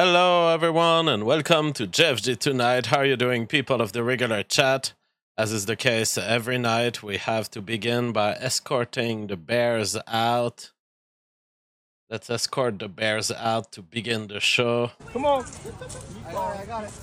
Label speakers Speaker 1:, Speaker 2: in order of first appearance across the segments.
Speaker 1: Hello, everyone, and welcome to JFG Tonight. How are you doing, people of the regular chat? As is the case every night, we have to begin by escorting the bears out. Let's escort the bears out to begin the show.
Speaker 2: Come on.
Speaker 3: I got it.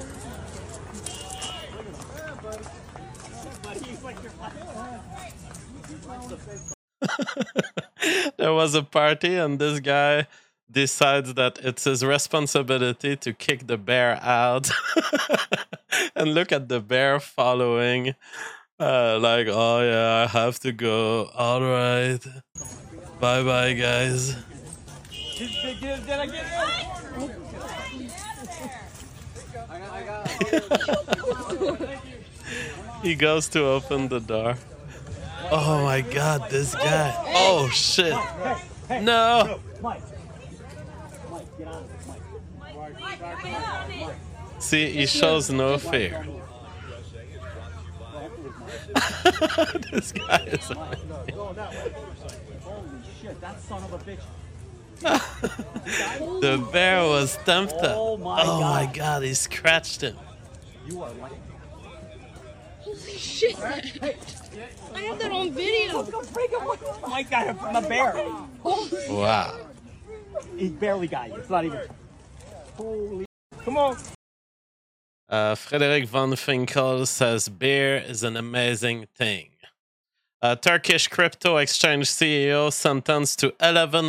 Speaker 1: There was a party, and this guy decides that it's his responsibility to kick the bear out. And look at the bear following. Like, oh yeah, I have to go. All right. Bye-bye, guys.
Speaker 2: Did I get it?
Speaker 1: He goes to open the door. Oh my god, this guy. Oh shit. No.
Speaker 2: Mike, get on it. Mike.
Speaker 1: See, he shows no fear. This guy is amazing.
Speaker 2: Holy shit, that son of a bitch.
Speaker 1: The bear was tempted.
Speaker 2: Oh my
Speaker 1: god, he scratched him.
Speaker 2: You are like...
Speaker 4: Holy shit! I have that on video.
Speaker 2: Mike got him from the bear.
Speaker 1: Wow.
Speaker 2: He barely got you. It's not even... Holy... Come on.
Speaker 1: Frederick von Finkel says beer is an amazing thing. Turkish crypto exchange CEO sentenced to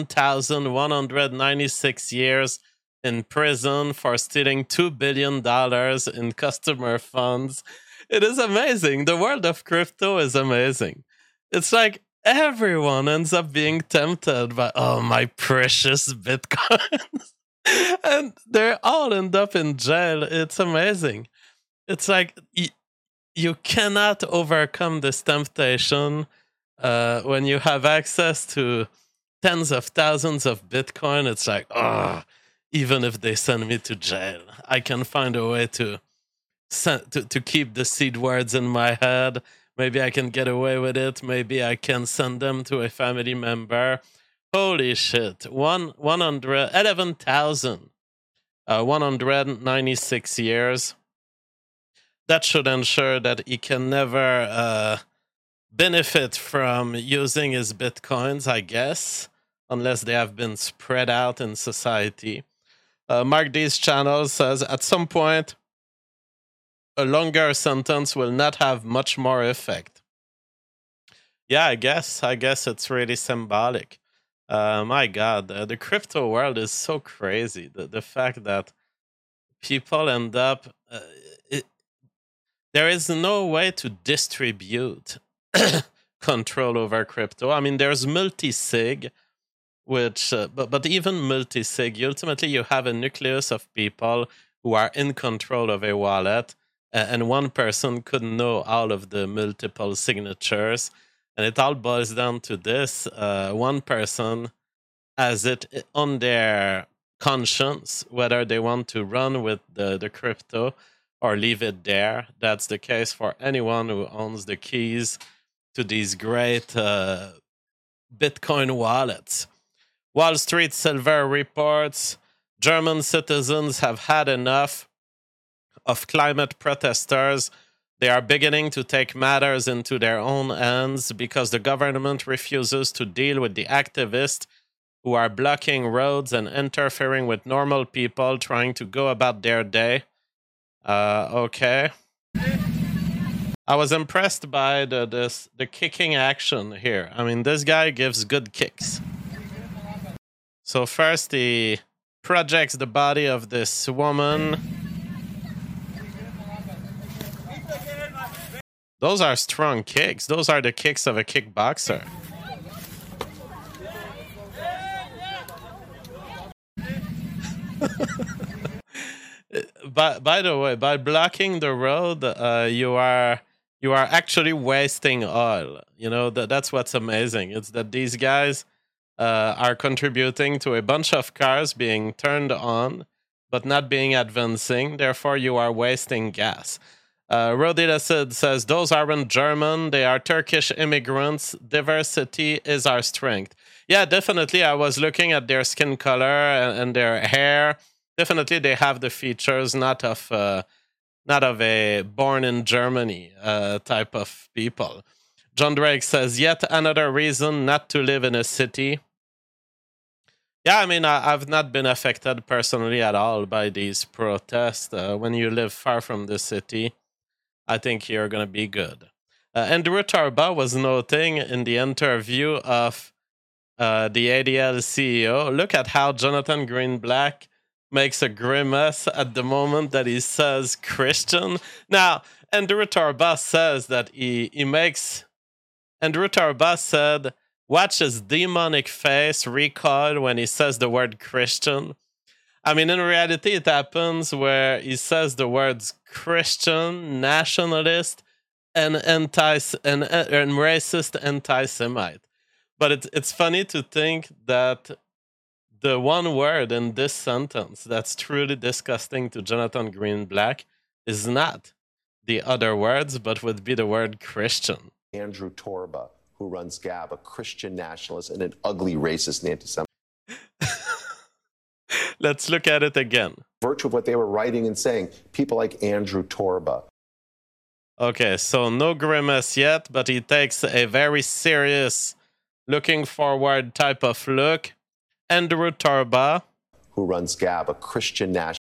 Speaker 1: 11,196 years in prison for stealing $2 billion in customer funds. It is amazing. The world of crypto is amazing. It's like everyone ends up being tempted by, oh, my precious Bitcoins. And they all end up in jail. It's amazing. It's like you cannot overcome this temptation when you have access to tens of thousands of Bitcoin. It's like, oh, even if they send me to jail, I can find a way to keep the seed words in my head. Maybe I can get away with it. Maybe I can send them to a family member. Holy shit. 11,196 years. That should ensure that he can never benefit from using his Bitcoins, I guess, unless they have been spread out in society. Mark D's channel says, at some point, a longer sentence will not have much more effect. Yeah, I guess it's really symbolic. My God, the crypto world is so crazy. The fact that people end up... there is no way to distribute control over crypto. I mean, there's multi-sig, which... but even multi-sig, ultimately you have a nucleus of people who are in control of a wallet, and one person could know all of the multiple signatures. And it all boils down to this. One person has it on their conscience, whether they want to run with the crypto or leave it there. That's the case for anyone who owns the keys to these great Bitcoin wallets. Wall Street Silver reports German citizens have had enough of climate protesters. They are beginning to take matters into their own hands because the government refuses to deal with the activists who are blocking roads and interfering with normal people trying to go about their day. Okay. I was impressed by the kicking action here. I mean, this guy gives good kicks. So first he projects the body of this woman. Those are strong kicks. Those are the kicks of a kickboxer. By the way, by blocking the road, you are actually wasting oil. You know, that's what's amazing. It's that these guys are contributing to a bunch of cars being turned on, but not being advancing. Therefore, you are wasting gas. Rodil Acid says, those aren't German, they are Turkish immigrants. Diversity is our strength. Yeah, definitely. I was looking at their skin color and their hair. definitely they have the features not of a born in Germany type of people. John Drake says, yet another reason not to live in a city. Yeah, I mean, I've not been affected personally at all by these protests. When you live far from the city, I think you're going to be good. Andrew Tarba was noting in the interview of the ADL CEO, look at how Jonathan Greenblatt makes a grimace at the moment that he says Christian. Now, Andrew Tarba says that he makes... Andrew Tarba said, watch his demonic face recoil when he says the word Christian. I mean, in reality, it happens where he says the words Christian, nationalist, and racist anti-Semite. But it's funny to think that the one word in this sentence that's truly disgusting to Jonathan Greenblatt is not the other words, but would be the word Christian.
Speaker 5: Andrew Torba, who runs Gab, a Christian nationalist and an ugly racist and anti-Semite.
Speaker 1: Let's look at it again.
Speaker 5: Virtue of what they were writing and saying, people like Andrew Torba.
Speaker 1: Okay, so no grimace yet, but he takes a very serious, looking forward type of look. Andrew Torba,
Speaker 5: who runs Gab, a Christian nationalist.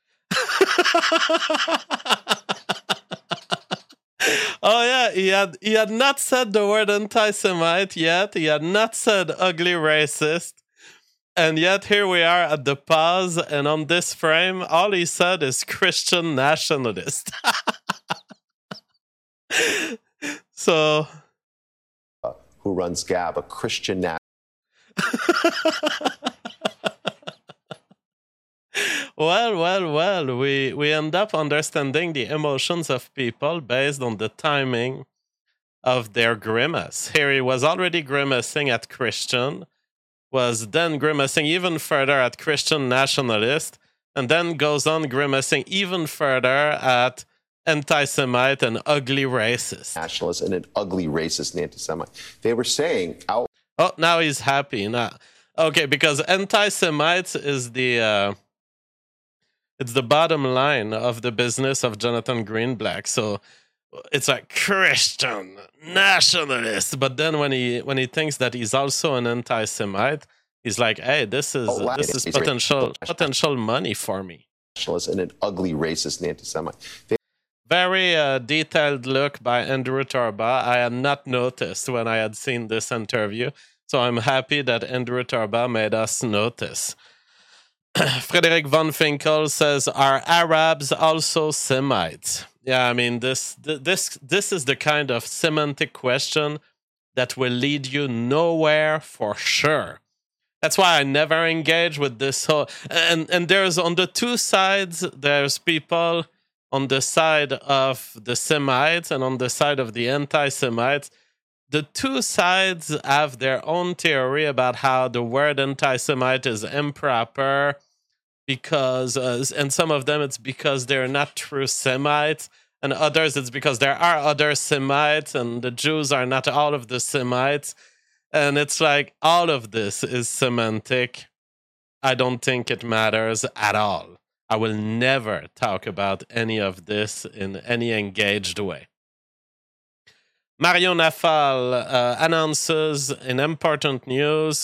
Speaker 1: Oh yeah, he had not said the word anti-Semite yet. He had not said ugly racist. And yet here we are at the pause, and on this frame, all he said is Christian nationalist. So,
Speaker 5: who runs Gab, a Christian nationalist.
Speaker 1: Well, we end up understanding the emotions of people based on the timing of their grimace. Here he was already grimacing at Christian, was then grimacing even further at Christian nationalist, and then goes on grimacing even further at anti-Semite and ugly racist.
Speaker 5: Nationalist and an ugly racist and anti-Semite. They were saying out.
Speaker 1: Oh, now he's happy. Now, okay, because anti-Semites is the it's the bottom line of the business of Jonathan Greenblatt. So it's like Christian nationalist, but then when he thinks that he's also an anti-Semite, he's like, "Hey, this is potential money for me."
Speaker 5: Nationalist and an ugly racist and anti-Semite.
Speaker 1: Very detailed look by Andrew Torba. I had not noticed when I had seen this interview, so I'm happy that Andrew Torba made us notice. Frederick von Finkel says, "Are Arabs also Semites?" Yeah, I mean this is the kind of semantic question that will lead you nowhere for sure. That's why I never engage with this whole. And there's on the two sides. There's people on the side of the Semites and on the side of the anti-Semites. The two sides have their own theory about how the word anti-Semite is improper because, and some of them it's because they're not true Semites, and others it's because there are other Semites, and the Jews are not all of the Semites. And it's like, all of this is semantic. I don't think it matters at all. I will never talk about any of this in any engaged way. Mario Nafal announces in important news,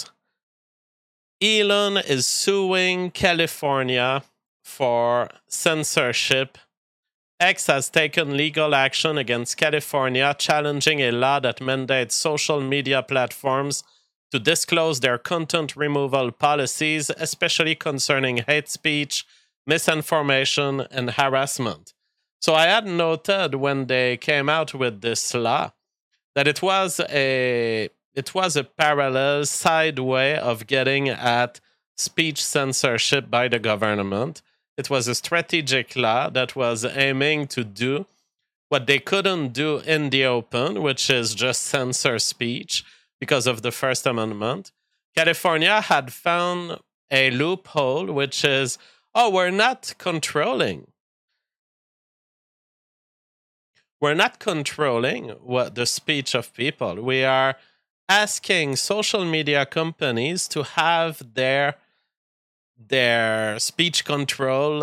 Speaker 1: Elon is suing California for censorship. X has taken legal action against California, challenging a law that mandates social media platforms to disclose their content removal policies, especially concerning hate speech, misinformation, and harassment. So I had noted when they came out with this law that it was a parallel side way of getting at speech censorship by the government. It was a strategic law that was aiming to do what they couldn't do in the open, which is just censor speech because of the First Amendment. California had found a loophole, which is, we're not controlling what the speech of people. We are asking social media companies to have their their speech control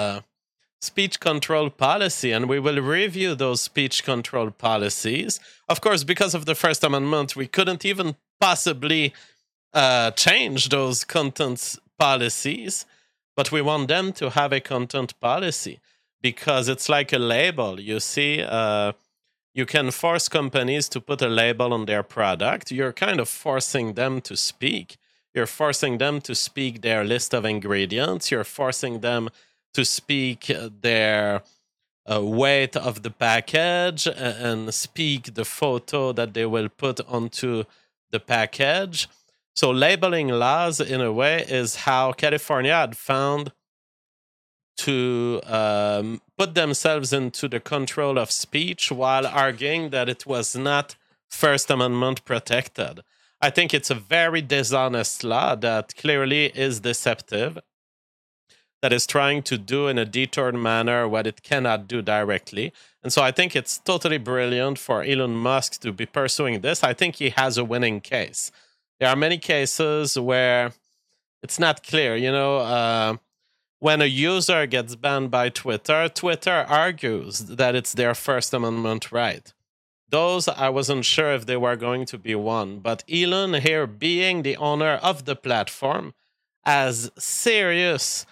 Speaker 1: policy, and we will review those speech control policies. Of course, because of the First Amendment, we couldn't even possibly change those content policies, but we want them to have a content policy because it's like a label. You see, you can force companies to put a label on their product. You're kind of forcing them to speak. You're forcing them to speak their list of ingredients. You're forcing them to speak their weight of the package and speak the photo that they will put onto the package. So labeling laws, in a way, is how California had found to put themselves into the control of speech while arguing that it was not First Amendment protected. I think it's a very dishonest law that clearly is deceptive, that is trying to do in a detoured manner what it cannot do directly. And so I think it's totally brilliant for Elon Musk to be pursuing this. I think he has a winning case. There are many cases where it's not clear. When a user gets banned by Twitter, Twitter argues that it's their First Amendment right. Those, I wasn't sure if they were going to be won. But Elon here, being the owner of the platform, has serious...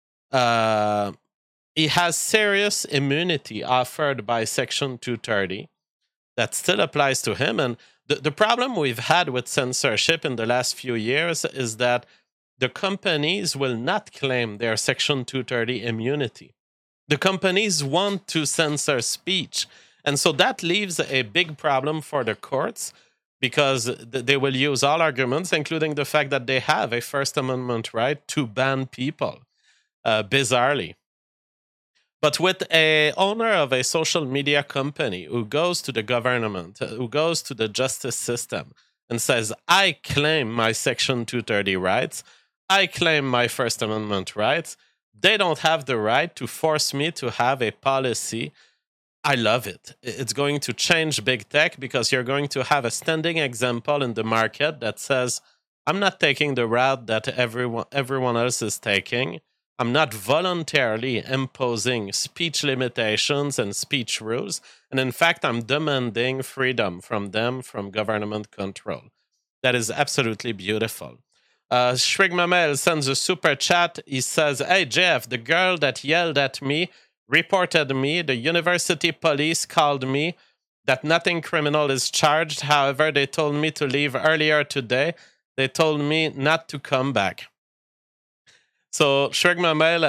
Speaker 1: he has serious immunity offered by Section 230 that still applies to him. And the problem we've had with censorship in the last few years is that the companies will not claim their Section 230 immunity. The companies want to censor speech. And so that leaves a big problem for the courts because they will use all arguments, including the fact that they have a First Amendment right to ban people, bizarrely. But with an owner of a social media company who goes to the government, who goes to the justice system and says, I claim my Section 230 rights, I claim my First Amendment rights, they don't have the right to force me to have a policy. I love it. It's going to change big tech because you're going to have a standing example in the market that says, I'm not taking the route that everyone else is taking. I'm not voluntarily imposing speech limitations and speech rules. And in fact, I'm demanding freedom from them, from government control. That is absolutely beautiful. Shrig Mamel sends a super chat. He says, hey, Jeff, the girl that yelled at me reported me. The university police called me that nothing criminal is charged. However, they told me to leave earlier today. They told me not to come back. So Shrig Mamel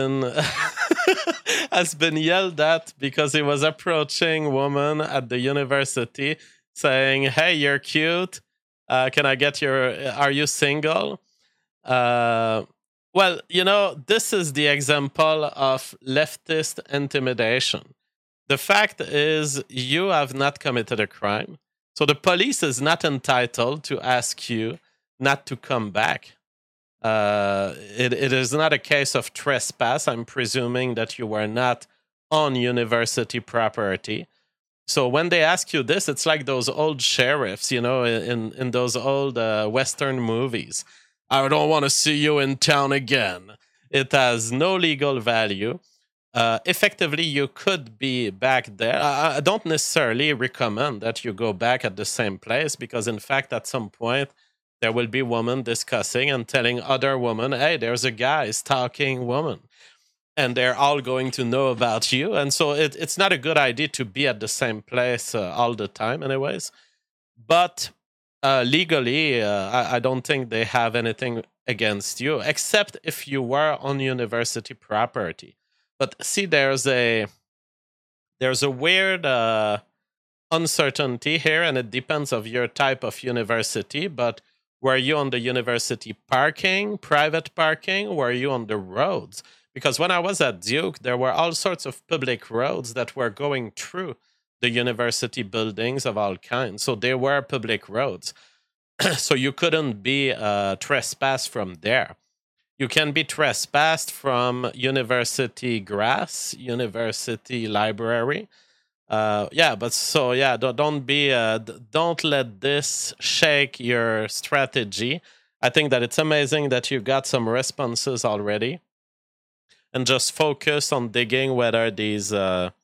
Speaker 1: has been yelled at because he was approaching woman at the university saying, hey, you're cute. Can I get are you single? Well, this is the example of leftist intimidation. The fact is you have not committed a crime. So the police is not entitled to ask you not to come back. It is not a case of trespass. I'm presuming that you were not on university property. So when they ask you this, it's like those old sheriffs, in those old Western movies. I don't want to see you in town again. It has no legal value. Effectively, you could be back there. I don't necessarily recommend that you go back at the same place because, in fact, at some point, there will be women discussing and telling other women, hey, there's a guy stalking women. And they're all going to know about you. And so it's not a good idea to be at the same place all the time anyways. But legally, I don't think they have anything against you, except if you were on university property. But see, there's a weird uncertainty here, and it depends of your type of university. But were you on the university parking, private parking? Were you on the roads? Because when I was at Duke, there were all sorts of public roads that were going through the university buildings of all kinds. So they were public roads. So you couldn't be trespassed from there. You can be trespassed from university grass, university library. Don't let this shake your strategy. I think that it's amazing that you got some responses already, and just focus on digging whether these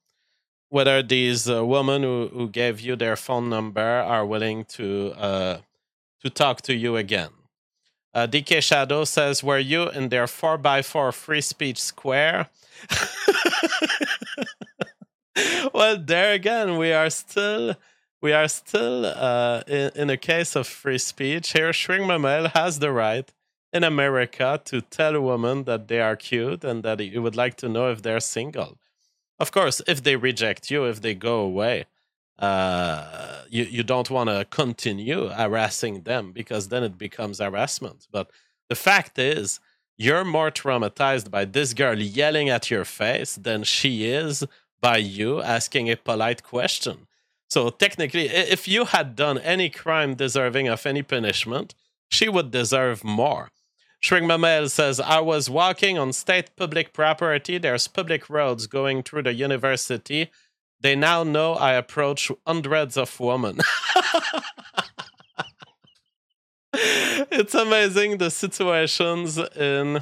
Speaker 1: women who gave you their phone number are willing to talk to you again. DK Shadow says, "Were you in their 4x4 free speech square?" Well, there again, we are still in a case of free speech. Here, Shrink Mamel has the right in America to tell a woman that they are cute and that you would like to know if they're single. Of course, if they reject you, if they go away, you don't want to continue harassing them, because then it becomes harassment. But the fact is, you're more traumatized by this girl yelling at your face than she is by you asking a polite question. So technically, if you had done any crime deserving of any punishment, she would deserve more. Shrink Mamel says, "I was walking on state public property. There's public roads going through the university. They now know I approach hundreds of women." It's amazing the situations in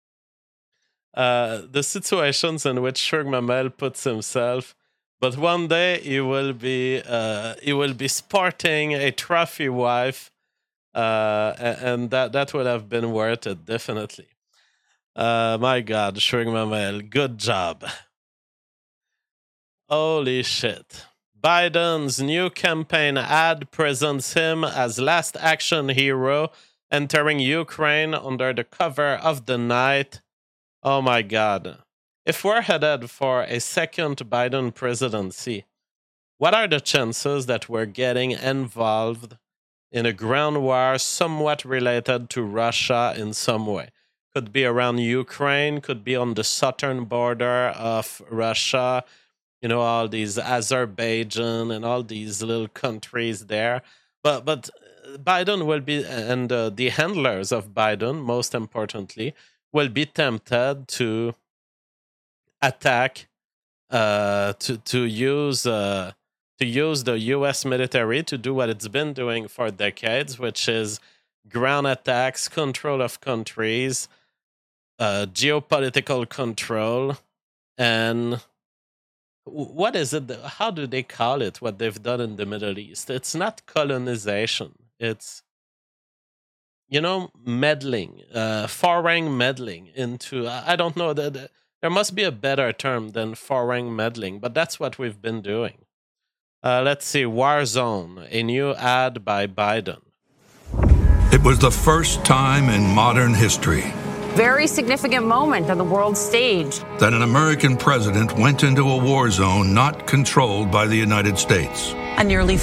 Speaker 1: which Shrink Mamel puts himself. But one day he will be sporting a trophy wife, and that would have been worth it, definitely. My God, Shrink Mamel, good job. Holy shit. Biden's new campaign ad presents him as last action hero entering Ukraine under the cover of the night. Oh my God. If we're headed for a second Biden presidency, what are the chances that we're getting involved in a ground war somewhat related to Russia in some way? Could be around Ukraine, could be on the southern border of Russia, all these Azerbaijan and all these little countries there. But Biden will be, and the handlers of Biden, most importantly, will be tempted to attack, to use the U.S. military to do what it's been doing for decades, which is ground attacks, control of countries, geopolitical control, and what is it? How do they call it? What they've done in the Middle East? It's not colonization. It's meddling, foreign meddling into. I don't know that. There must be a better term than foreign meddling, but that's what we've been doing. Let's see, Warzone, a new ad by Biden.
Speaker 6: It was the first time in modern history.
Speaker 7: Very significant moment on the world stage.
Speaker 6: That an American president went into a war zone not controlled by the United States.
Speaker 7: A nearly...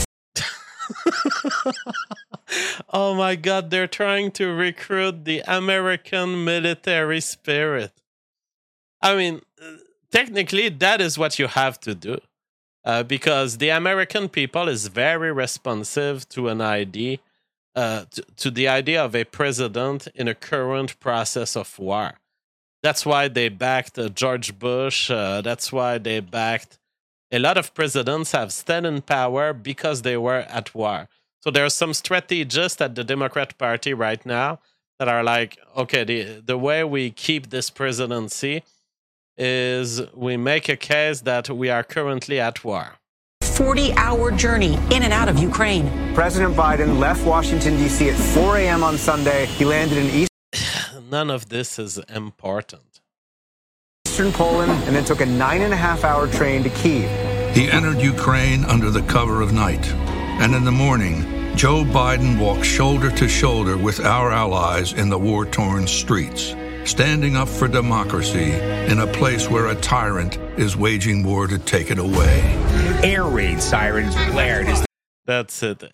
Speaker 1: Oh my God, they're trying to recruit the American military spirit. I mean, technically, that is what you have to do. Because the American people is very responsive to an idea, to the idea of a president in a current process of war. That's why they backed George Bush. That's why they backed a lot of presidents have stayed in power because they were at war. So there are some strategists at the Democrat Party right now that are like, okay, the way we keep this presidency is we make a case that we are currently at war.
Speaker 7: 40-hour journey in and out of Ukraine.
Speaker 3: President Biden left Washington, D.C. at 4 a.m. on Sunday. He landed in
Speaker 1: None of this is important.
Speaker 3: Eastern Poland and then took a 9.5-hour train to Kyiv.
Speaker 6: He entered Ukraine under the cover of night. And in the morning, Joe Biden walked shoulder to shoulder with our allies in the war-torn streets, standing up for democracy in a place where a tyrant is waging war to take it away.
Speaker 2: Air raid sirens blared.
Speaker 1: That's it.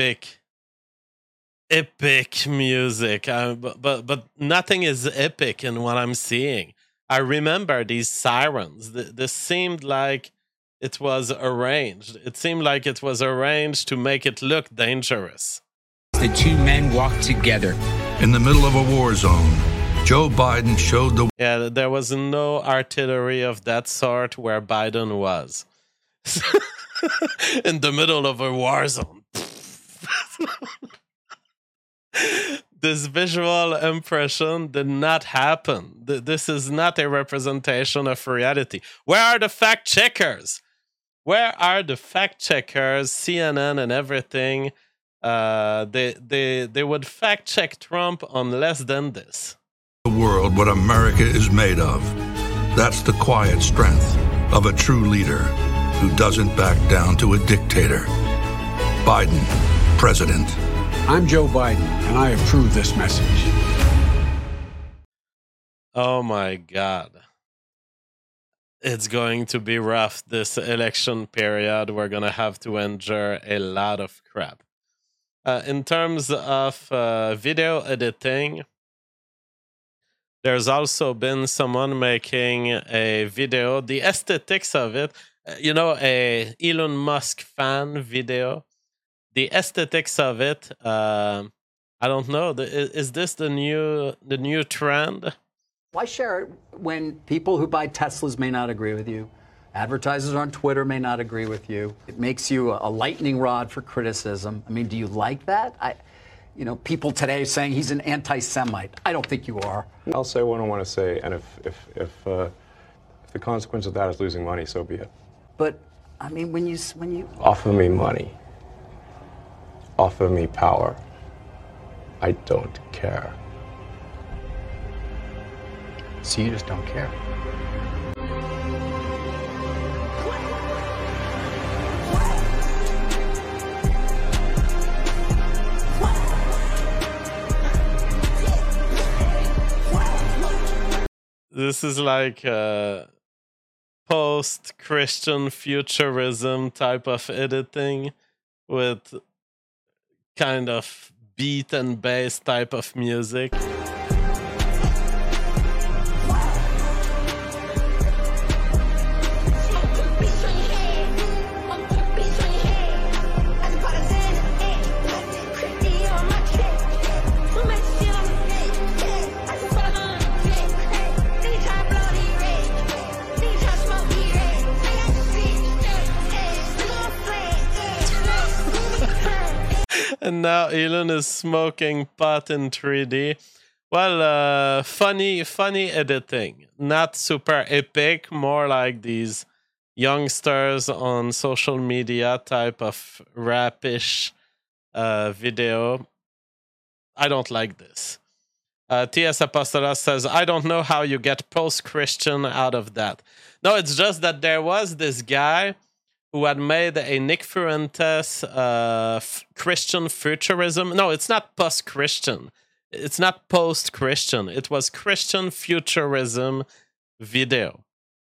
Speaker 1: Epic music. But nothing is epic in what I'm seeing. I remember these sirens. This seemed like it was arranged. It seemed like it was arranged to make it look dangerous.
Speaker 8: The two men walked together.
Speaker 6: In the middle of a war zone, Joe Biden showed the...
Speaker 1: Yeah, there was no artillery of that sort where Biden was. In the middle of a war zone. this visual impression did not happen. This is not a representation of reality. Where are the fact checkers? Where are the fact checkers? CNN and everything. They would fact check Trump on less than this.
Speaker 6: The world what America is made of. That's the quiet strength of a true leader who doesn't back down to a dictator. Biden, president.
Speaker 9: I'm Joe Biden, and I approve this message.
Speaker 1: Oh my God. It's going to be rough this election period. We're going to have to endure a lot of crap. In terms of video editing, there's also been someone making a video, the aesthetics of it, a Elon Musk fan video. The aesthetics of it, I don't know. Is this the new trend?
Speaker 10: Why share it when people who buy Teslas may not agree with you? Advertisers on Twitter may not agree with you. It makes you a lightning rod for criticism. I mean, do you like that? People today saying he's an anti-Semite. I don't think you are.
Speaker 11: I'll say what I want to say, and if the consequence of that is losing money, so be it.
Speaker 10: But I mean, when you
Speaker 11: offer me money, offer me power, I don't care.
Speaker 10: So you just don't care.
Speaker 1: This is like post-Christian futurism type of editing with kind of beat and bass type of music. And now Elon is smoking pot in 3D. Well, funny editing. Not super epic, more like these youngsters on social media type of rapish video. I don't like this. T.S. Apostolos says, I don't know how you get post-Christian out of that. No, it's just that there was this guy who had made a Nick Fuentes Christian futurism. No, it's not post-Christian. It's not post-Christian. It was Christian futurism video.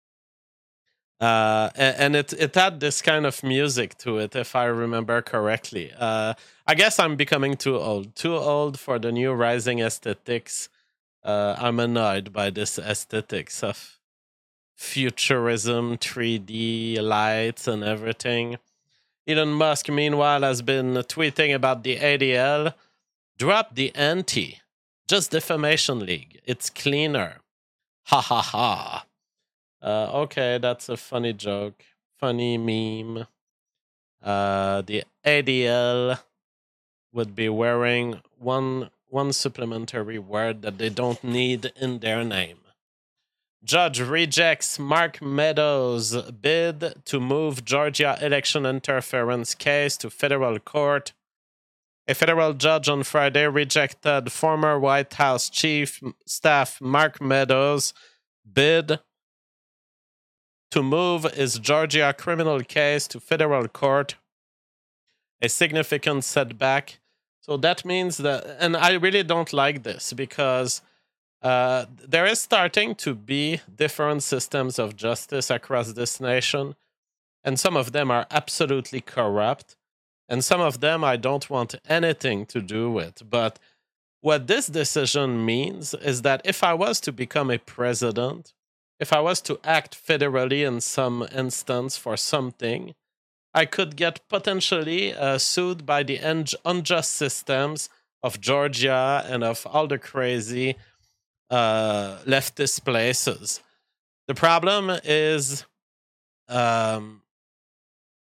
Speaker 1: And it had this kind of music to it, if I remember correctly. I guess I'm becoming too old for the new rising aesthetics. I'm annoyed by this aesthetics of futurism, 3D lights and everything. Elon Musk, meanwhile, has been tweeting about the ADL. Drop the ante. Just Defamation League. It's cleaner. Ha ha ha. Okay, that's a funny joke. Funny meme. The ADL would be wearing one supplementary word that they don't need in their name. Judge rejects Mark Meadows' bid to move Georgia election interference case to federal court. A federal judge on Friday rejected former White House Chief Staff Mark Meadows' bid to move his Georgia criminal case to federal court. A significant setback. So that means that, and I really don't like this because there is starting to be different systems of justice across this nation, and some of them are absolutely corrupt, and some of them I don't want anything to do with. But what this decision means is that if I was to become a president, if I was to act federally in some instance for something, I could get potentially sued by the unjust systems of Georgia and of all the crazy leftist places. The problem is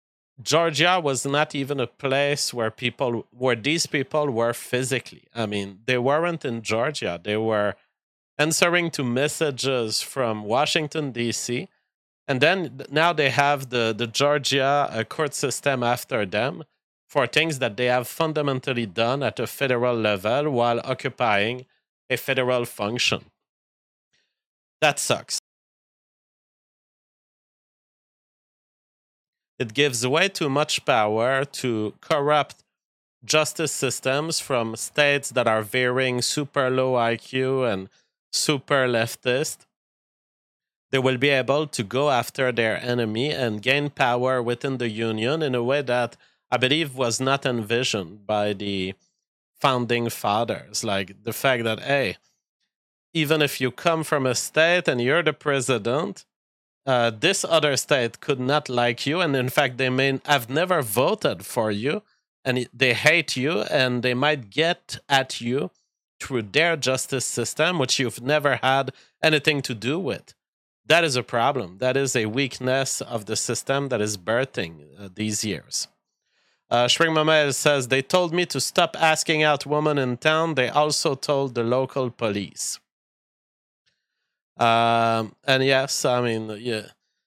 Speaker 1: Georgia was not even a place where these people were physically. I mean, they weren't in Georgia. They were answering to messages from Washington, D.C., and then now they have the Georgia court system after them for things that they have fundamentally done at a federal level while occupying a federal function. That sucks. It gives way too much power to corrupt justice systems from states that are veering super low IQ and super leftist. They will be able to go after their enemy and gain power within the union in a way that I believe was not envisioned by the founding fathers. Like the fact that, hey, even if you come from a state and you're the president, this other state could not like you, and in fact, they may have never voted for you, and they hate you, and they might get at you through their justice system, which you've never had anything to do with. That is a problem. That is a weakness of the system that is birthing these years. Shring Mamel says, they told me to stop asking out women in town. They also told the local police. And yes, I mean, yeah,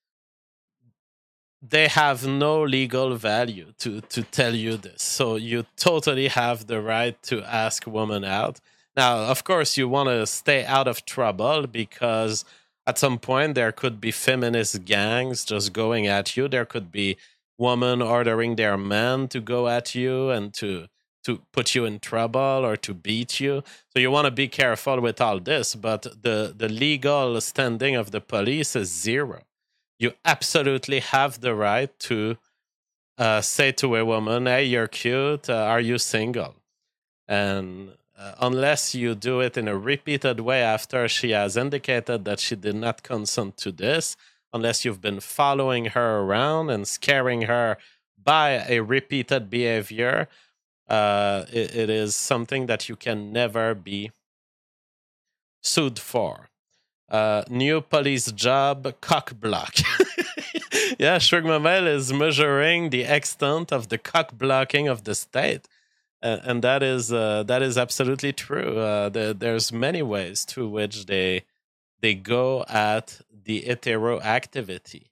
Speaker 1: they have no legal value to tell you this. So you totally have the right to ask women out. Now, of course, you want to stay out of trouble because at some point there could be feminist gangs just going at you. There could be women ordering their men to go at you and to put you in trouble or to beat you. So you want to be careful with all this, but the legal standing of the police is zero. You absolutely have the right to say to a woman, hey, you're cute, are you single? And unless you do it in a repeated way after she has indicated that she did not consent to this, unless you've been following her around and scaring her by a repeated behavior, it is something that you can never be sued for. New police job, cock block. Yeah, Shrig Mamel is measuring the extent of the cock blocking of the state. And that is absolutely true. There's many ways through which they go at the hetero activity.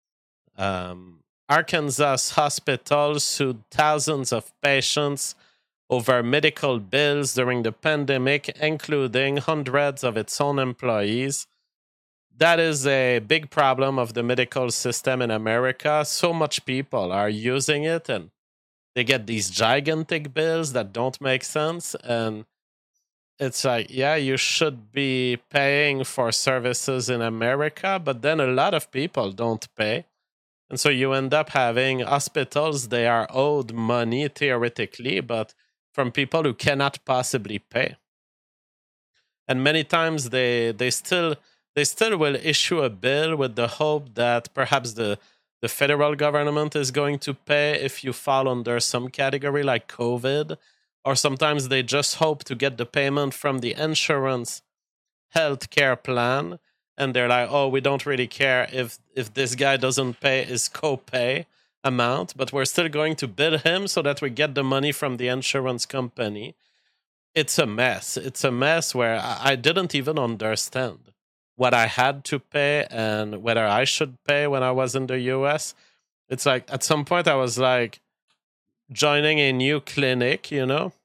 Speaker 1: Arkansas hospital sued thousands of patients over medical bills during the pandemic, including hundreds of its own employees. That is a big problem of the medical system in America. So much people are using it, and they get these gigantic bills that don't make sense. And it's like, yeah, you should be paying for services in America, but then a lot of people don't pay. And so you end up having hospitals, they are owed money theoretically, but from people who cannot possibly pay. And many times they still will issue a bill with the hope that perhaps the federal government is going to pay if you fall under some category like COVID, or sometimes they just hope to get the payment from the insurance healthcare plan, and they're like, oh, we don't really care if this guy doesn't pay his copay amount, but we're still going to bill him so that we get the money from the insurance company. It's a mess. It's a mess where I didn't even understand what I had to pay and whether I should pay when I was in the US. It's like, at some point I was like joining a new clinic, you know?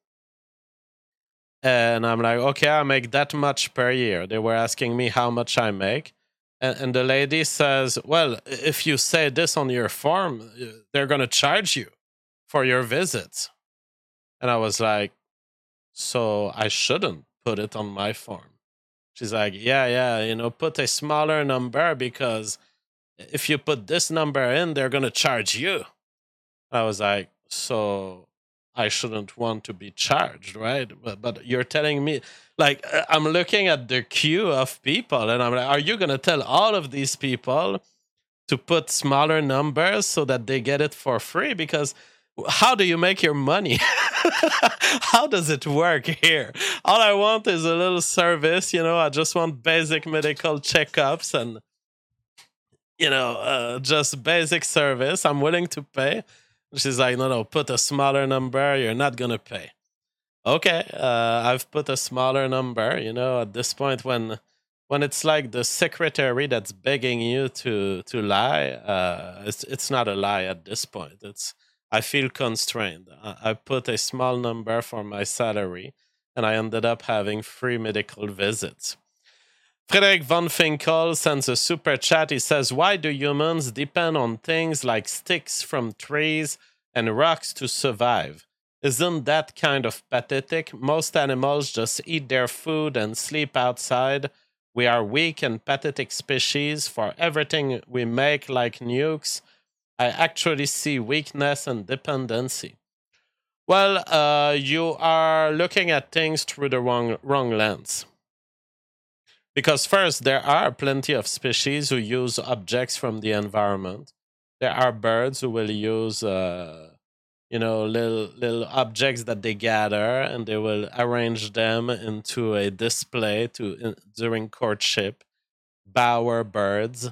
Speaker 1: And I'm like, okay, I make that much per year. They were asking me how much I make. And the lady says, well, if you say this on your form, they're going to charge you for your visits. And I was like, so I shouldn't put it on my form. She's like, yeah, you know, put a smaller number because if you put this number in, they're going to charge you. I was like, so I shouldn't want to be charged, right? But you're telling me, like, I'm looking at the queue of people and I'm like, are you going to tell all of these people to put smaller numbers so that they get it for free? Because how do you make your money? How does it work here? All I want is a little service, you know, I just want basic medical checkups and, you know, just basic service. I'm willing to pay. She's like, no, put a smaller number. You're not going to pay. Okay, I've put a smaller number. At this point, when it's like the secretary that's begging you to lie, it's not a lie at this point. I feel constrained. I put a small number for my salary, and I ended up having free medical visits. Frederick Von Finkel sends a super chat. He says, why do humans depend on things like sticks from trees and rocks to survive? Isn't that kind of pathetic? Most animals just eat their food and sleep outside. We are weak and pathetic species. For everything we make like nukes, I actually see weakness and dependency. Well, you are looking at things through the wrong lens. Because first, there are plenty of species who use objects from the environment. There are birds who will use little objects that they gather, and they will arrange them into a display during courtship. Bower birds.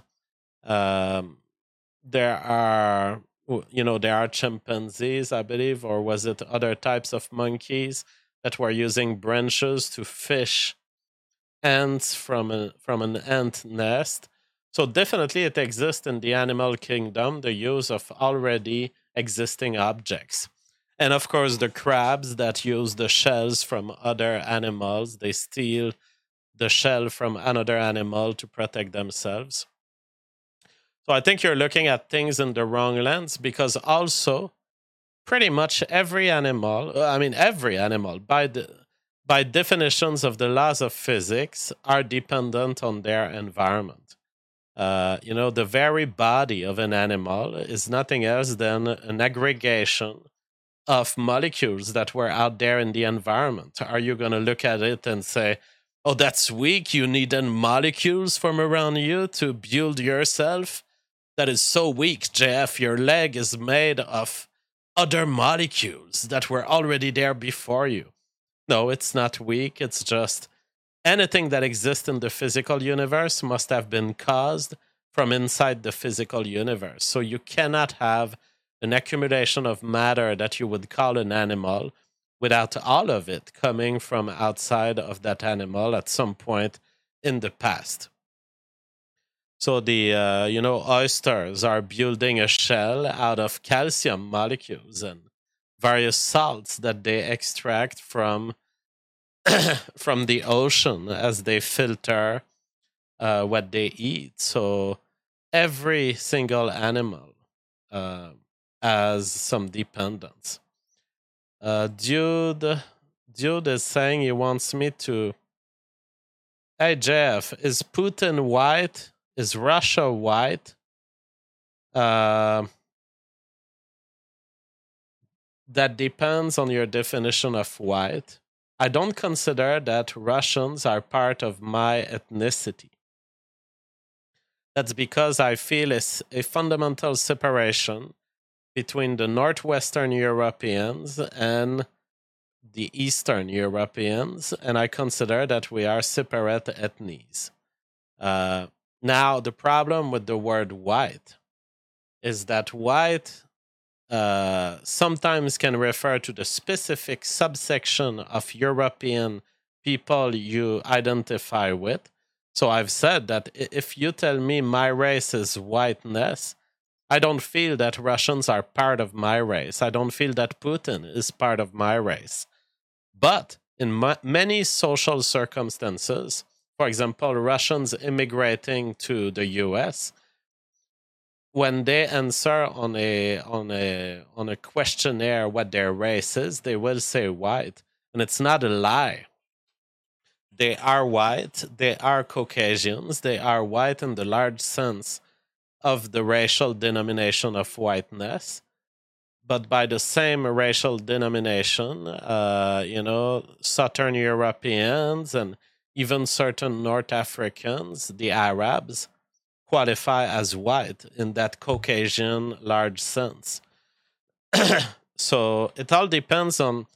Speaker 1: There are chimpanzees, I believe, or was it other types of monkeys that were using branches to fish ants from an ant nest. So definitely it exists in the animal kingdom, the use of already existing objects. And of course, the crabs that use the shells from other animals, they steal the shell from another animal to protect themselves. So I think you're looking at things in the wrong lens, because also pretty much every animal, by definitions of the laws of physics, are dependent on their environment. The very body of an animal is nothing else than an aggregation of molecules that were out there in the environment. Are you going to look at it and say, oh, that's weak, you need molecules from around you to build yourself? That is so weak, JF. Your leg is made of other molecules that were already there before you. No, it's not weak. It's just anything that exists in the physical universe must have been caused from inside the physical universe. So you cannot have an accumulation of matter that you would call an animal without all of it coming from outside of that animal at some point in the past. So the oysters are building a shell out of calcium molecules and various salts that they extract from the ocean as they filter what they eat. So every single animal has some dependence. Dude is saying he wants me to... Hey, Jeff, is Putin white? Is Russia white? That depends on your definition of white. I don't consider that Russians are part of my ethnicity. That's because I feel a fundamental separation between the Northwestern Europeans and the Eastern Europeans, and I consider that we are separate ethnies. Now, the problem with the word white is that white sometimes can refer to the specific subsection of European people you identify with. So I've said that if you tell me my race is whiteness, I don't feel that Russians are part of my race. I don't feel that Putin is part of my race. But in many social circumstances, for example, Russians immigrating to the US, when they answer on a questionnaire what their race is, they will say white, and it's not a lie. They are white. They are Caucasians. They are white in the large sense of the racial denomination of whiteness. But by the same racial denomination, Southern Europeans and even certain North Africans, the Arabs, qualify as white in that Caucasian large sense. So it all depends on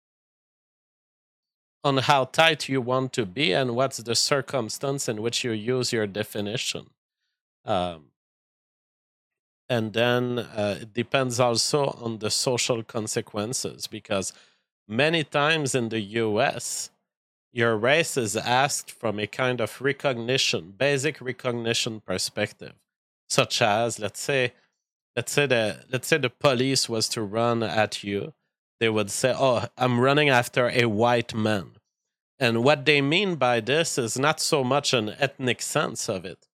Speaker 1: how tight you want to be and what's the circumstance in which you use your definition. And then it depends also on the social consequences, because many times in the US, your race is asked from a kind of recognition, basic recognition perspective, such as, let's say the police was to run at you. They would say, "Oh, I'm running after a white man." And what they mean by this is not so much an ethnic sense of it.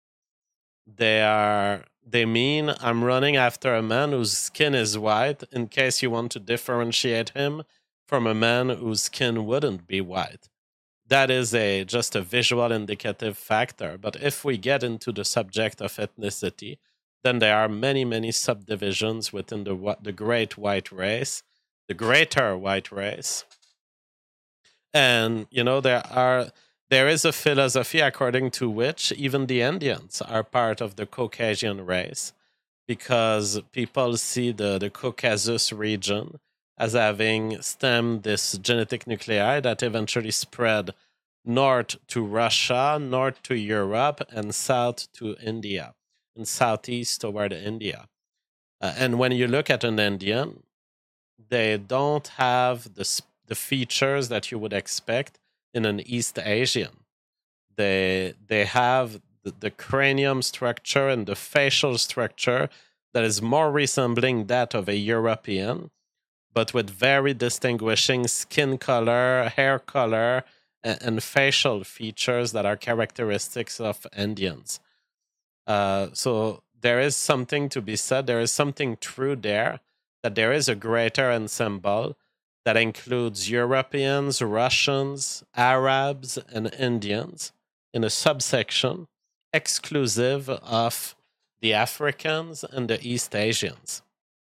Speaker 1: They mean, I'm running after a man whose skin is white in case you want to differentiate him from a man whose skin wouldn't be white. That is just a visual indicative factor. But if we get into the subject of ethnicity, then there are many, many subdivisions within the great white race, the greater white race. And, there is a philosophy according to which even the Indians are part of the Caucasian race, because people see the Caucasus region as having stemmed this genetic nuclei that eventually spread north to Russia, north to Europe, and south to India, and southeast toward India. And when you look at an Indian, they don't have the features that you would expect in an East Asian. They have the cranium structure and the facial structure that is more resembling that of a European, but with very distinguishing skin color, hair color, and facial features that are characteristics of Indians. So there is something to be said. There is something true there, that there is a greater ensemble that includes Europeans, Russians, Arabs, and Indians in a subsection exclusive of the Africans and the East Asians.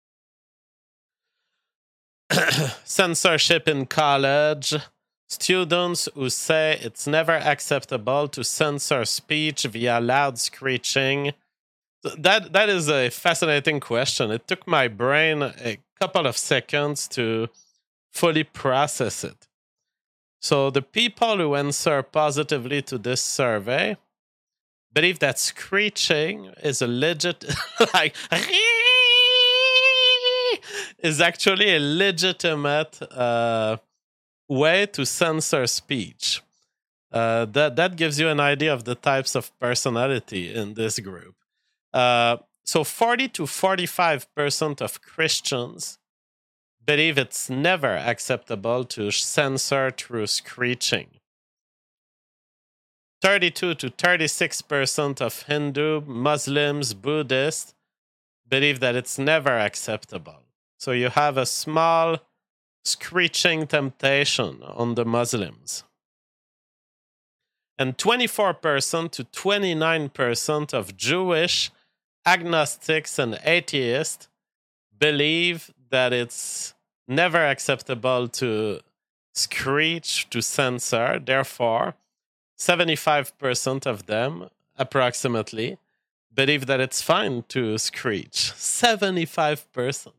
Speaker 1: Censorship in college. Students who say it's never acceptable to censor speech via loud screeching. That is a fascinating question. It took my brain a couple of seconds to fully process it. So the people who answer positively to this survey believe that screeching is a legit is actually a legitimate way to censor speech. That gives you an idea of the types of personality in this group. So 40 to 45% of Christians believe it's never acceptable to censor through screeching. 32 to 36% of Hindu, Muslims, Buddhists believe that it's never acceptable. So you have a small screeching temptation on the Muslims. And 24% to 29% of Jewish agnostics and atheists believe that it's never acceptable to screech, to censor. Therefore, 75% of them, approximately, believe that it's fine to screech. 75%.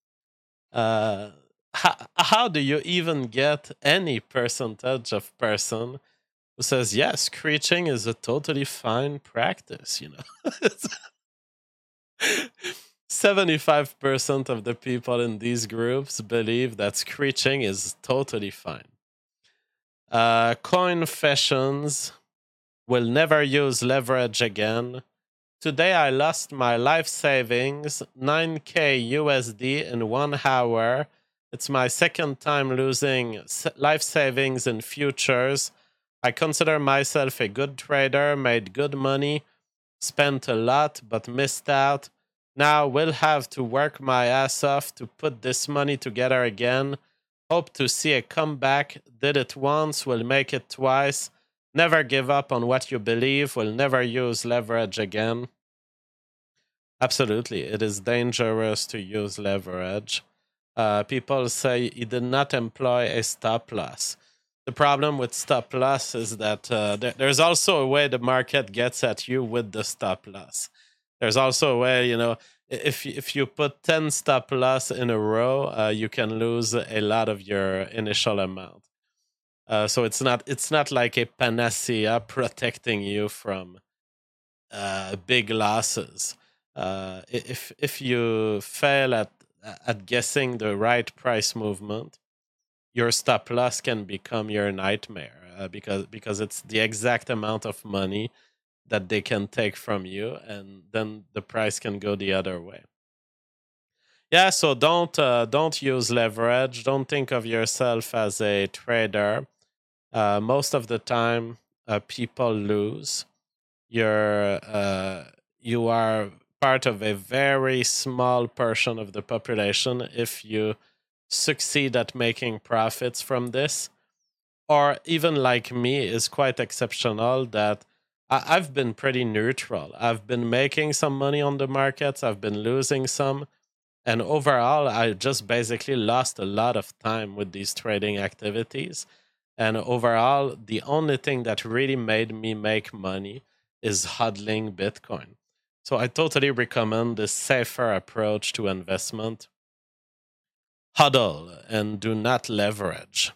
Speaker 1: How do you even get any percentage of person who says, yes, screeching is a totally fine practice, 75% of the people in these groups believe that screeching is totally fine. Coin fashions will never use leverage again. Today I lost my life savings, 9K USD in 1 hour. It's my second time losing life savings in futures. I consider myself a good trader, made good money, spent a lot but missed out. Now will have to work my ass off to put this money together again. Hope to see a comeback. Did it once, will make it twice. Never give up on what you believe. Will never use leverage again. Absolutely, it is dangerous to use leverage. People say he did not employ a stop loss. The problem with stop loss is that there's also a way the market gets at you with the stop loss. There's also a way, if you put 10 stop loss in a row, you can lose a lot of your initial amount. So it's not like a panacea protecting you from big losses. If you fail at guessing the right price movement, your stop loss can become your nightmare because it's the exact amount of money that they can take from you, and then the price can go the other way. Yeah, so don't use leverage. Don't think of yourself as a trader. Most of the time, people lose. You are part of a very small portion of the population if you succeed at making profits from this. Or even like me, is quite exceptional that I've been pretty neutral. I've been making some money on the markets. I've been losing some. And overall, I just basically lost a lot of time with these trading activities. And overall, the only thing that really made me make money is hodling Bitcoin. So I totally recommend this safer approach to investment. Hodl and do not leverage.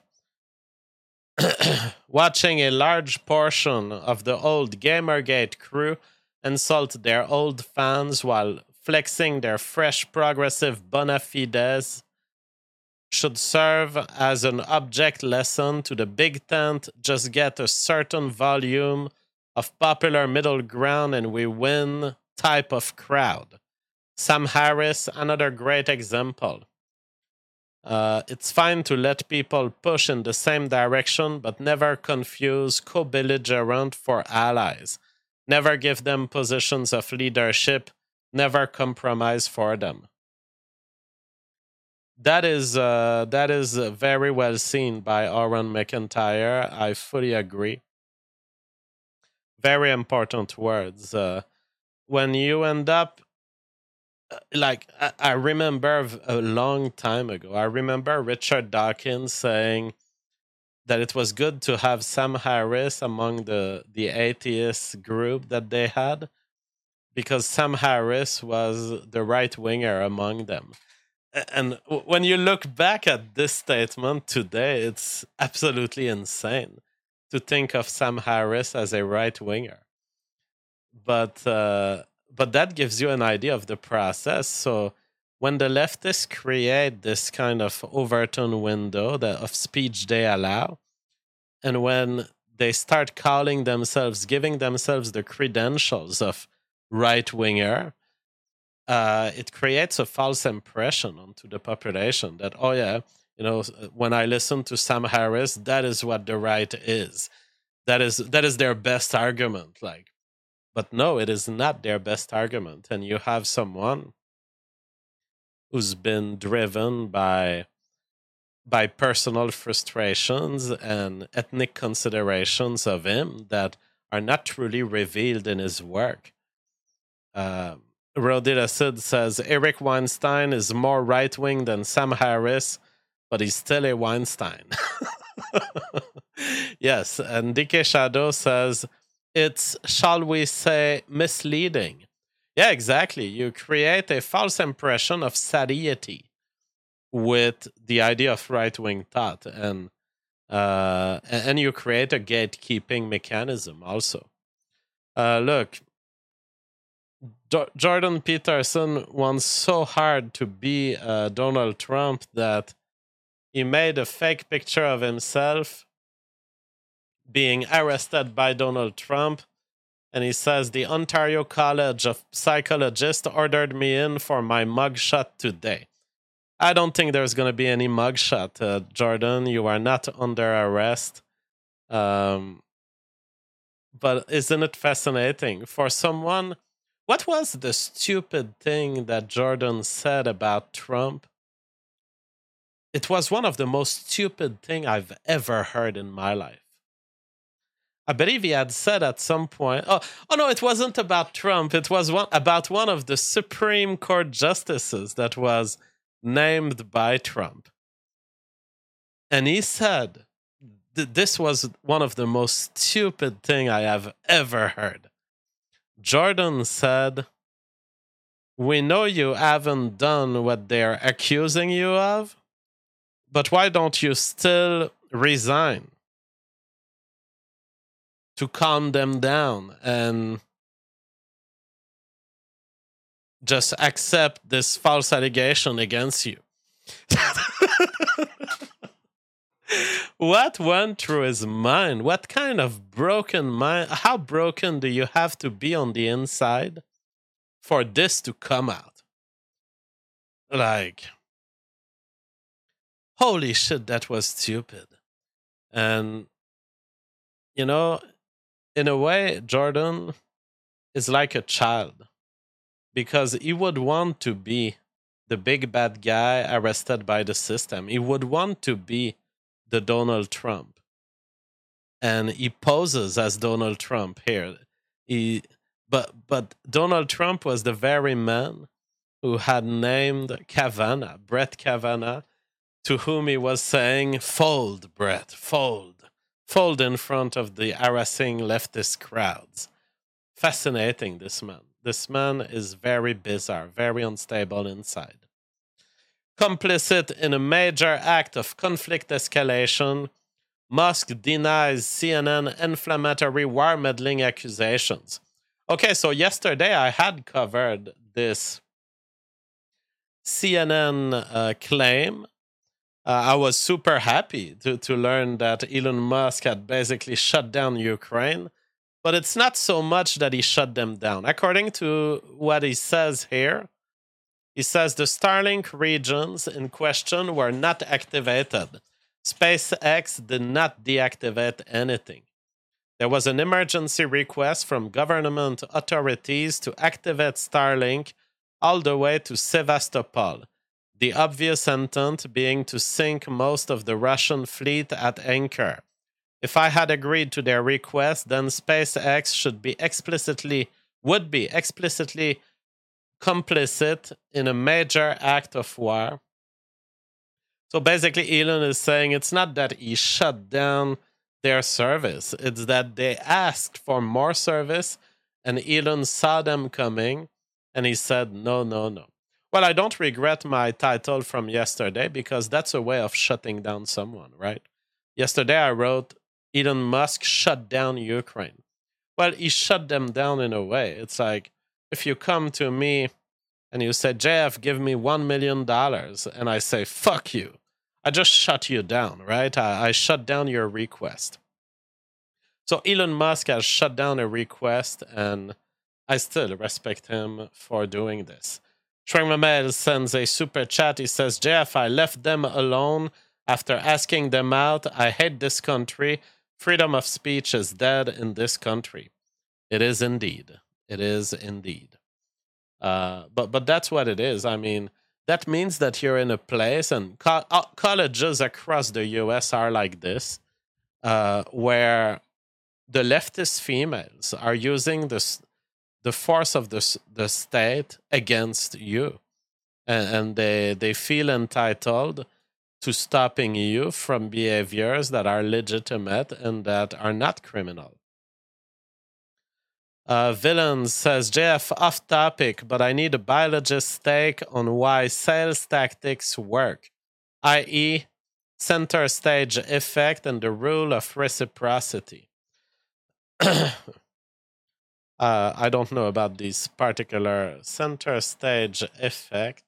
Speaker 1: Watching a large portion of the old Gamergate crew insult their old fans while flexing their fresh progressive bona fides should serve as an object lesson to the big tent. Just get a certain volume of popular middle ground and we win type of crowd. Sam Harris, another great example. It's fine to let people push in the same direction, but never confuse co-belligerent for allies. Never give them positions of leadership. Never compromise for them. That is very well seen by Aaron McIntyre. I fully agree. Very important words. When you end up, like, I remember a long time ago, I remember Richard Dawkins saying that it was good to have Sam Harris among the atheist group that they had, because Sam Harris was the right winger among them. And when you look back at this statement today, it's absolutely insane to think of Sam Harris as a right winger. But that gives you an idea of the process. So when the leftists create this kind of Overton window of speech they allow, and when they start calling themselves, giving themselves the credentials of right winger, it creates a false impression onto the population that, oh yeah, when I listen to Sam Harris, that is what the right is. That is their best argument. But no, it is not their best argument. And you have someone who's been driven by personal frustrations and ethnic considerations of him that are not truly revealed in his work. Rodil Acid says Eric Weinstein is more right-wing than Sam Harris, but he's still a Weinstein. Yes, and DK Shadow says it's, shall we say, misleading. Yeah, exactly. You create a false impression of satiety with the idea of right-wing thought, and you create a gatekeeping mechanism also. Look, Jordan Peterson wants so hard to be Donald Trump that he made a fake picture of himself being arrested by Donald Trump, and he says the Ontario College of Psychologists ordered me in for my mugshot today. I don't think there's going to be any mugshot, Jordan. You are not under arrest. But isn't it fascinating? For someone, what was the stupid thing that Jordan said about Trump? It was one of the most stupid things I've ever heard in my life. I believe he had said at some point, oh no, it wasn't about Trump. It was about one of the Supreme Court justices that was named by Trump. And he said, this was one of the most stupid things I have ever heard. Jordan said, we know you haven't done what they're accusing you of, but why don't you still resign to calm them down? And just accept this false allegation against you. What went through his mind? What kind of broken mind? How broken do you have to be on the inside for this to come out? Like, holy shit, that was stupid. And, you know, in a way, Jordan is like a child because he would want to be the big bad guy arrested by the system. He would want to be the Donald Trump. And he poses as Donald Trump here. But Donald Trump was the very man who had named Kavanaugh, Brett Kavanaugh, to whom he was saying, fold, Brett, fold. Fold in front of the harassing leftist crowds. Fascinating, this man. This man is very bizarre, very unstable inside. Complicit in a major act of conflict escalation, Musk denies CNN inflammatory war meddling accusations. Okay, so yesterday I had covered this CNN claim. I was super happy to learn that Elon Musk had basically shut down Ukraine. But it's not so much that he shut them down. According to what he says here, he says the Starlink regions in question were not activated. SpaceX did not deactivate anything. There was an emergency request from government authorities to activate Starlink all the way to Sevastopol. The obvious intent being to sink most of the Russian fleet at anchor. If I had agreed to their request, then SpaceX would be explicitly complicit in a major act of war. So basically, Elon is saying it's not that he shut down their service, it's that they asked for more service, and Elon saw them coming, and he said, no, no, no. Well, I don't regret my title from yesterday because that's a way of shutting down someone, right? Yesterday I wrote, Elon Musk shut down Ukraine. Well, he shut them down in a way. It's like, if you come to me and you say, JF, give me $1 million, and I say, fuck you, I just shut you down, right? I shut down your request. So Elon Musk has shut down a request, and I still respect him for doing this. Shrimamel sends a super chat. He says, JF, I left them alone after asking them out. I hate this country. Freedom of speech is dead in this country. It is indeed. It is indeed. But that's what it is. I mean, that means that you're in a place, and colleges across the US are like this, where the leftist females are using the force of the state against you. And they feel entitled to stopping you from behaviors that are legitimate and that are not criminal. Villain says, JF, off topic, but I need a biologist's take on why sales tactics work, i.e., center stage effect and the rule of reciprocity. I don't know about this particular center stage effect.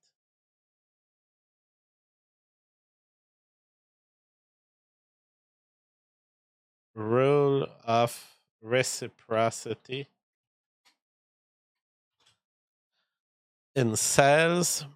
Speaker 1: Rule of reciprocity in sales.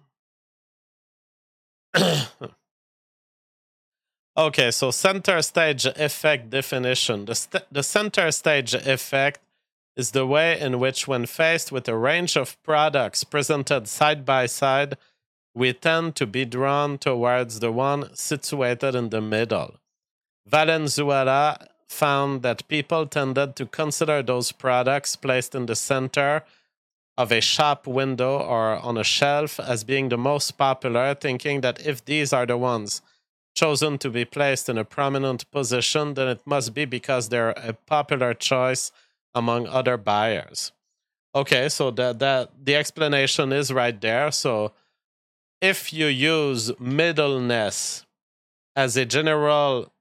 Speaker 1: Okay, so center stage effect definition. The center stage effect is the way in which, when faced with a range of products presented side by side, we tend to be drawn towards the one situated in the middle. Valenzuela found that people tended to consider those products placed in the center of a shop window or on a shelf as being the most popular, thinking that if these are the ones chosen to be placed in a prominent position, then it must be because they're a popular choice among other buyers. Okay, so the explanation is right there. So if you use middleness as a general